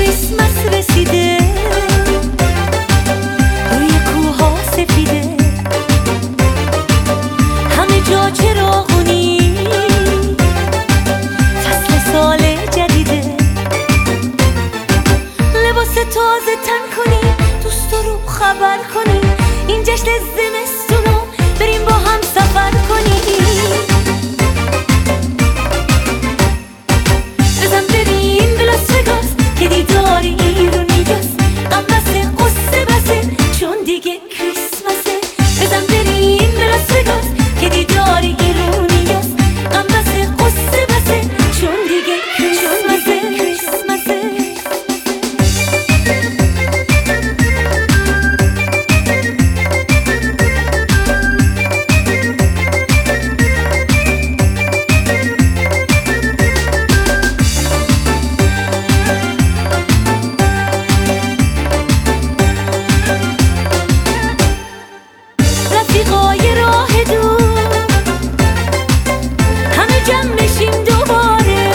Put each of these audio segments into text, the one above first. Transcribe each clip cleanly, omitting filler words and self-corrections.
کریسمس رسیده، روی کوها سفیده، همه جا چراغونی، فصل سال جدیده. لباس تازه تن کنی، دوستا رو خبر کنی، این جشن زمستونو بریم با هم سفر کنی. بزن بریم به لاس وگاس که دیدار ایرونیاست، غم بسه قصه بسه چون دیگه کریسمسه. بزن بریم به لاس وگاس که دیدار ایرونیاست، غم بسه قصه بسه چون دیگه کریسمسه. رفیقای راه دور همه جمع بشیم دوباره،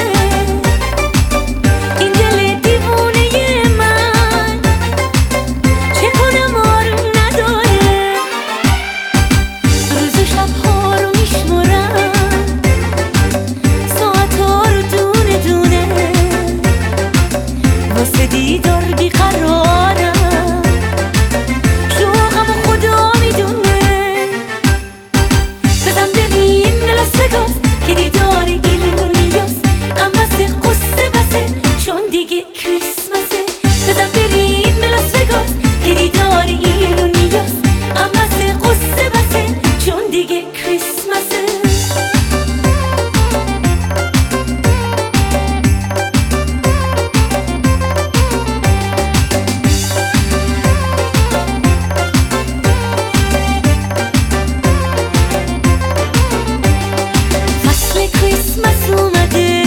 این دل دیوونه من چه کنم آروم نداره. روز و شب‌ها رو میشمرم، ساعت‌ها رو دونه دونه، واسه دیدار بیقرارم، شوقم و خدا میدونه. بزن بریم به لاس وگاس که دیدار ایرونیاست، غم بسه قصه بسه چون دیگه کریسمسه. بزن بریم به لاس وگاس که دیدار ایرونیاست، غم بسه قصه بسه چون دیگه کریسمسه. کریسمس اومده،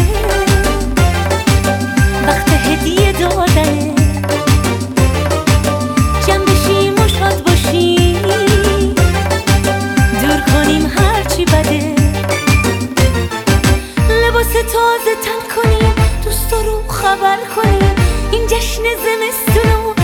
وقت هدیه دادنه، جمع بشیم و شاد باشیم، دور کنیم هرچی بده. لباس تازه تن کنیم، دوستا رو خبر کنیم، این جشن زمستونو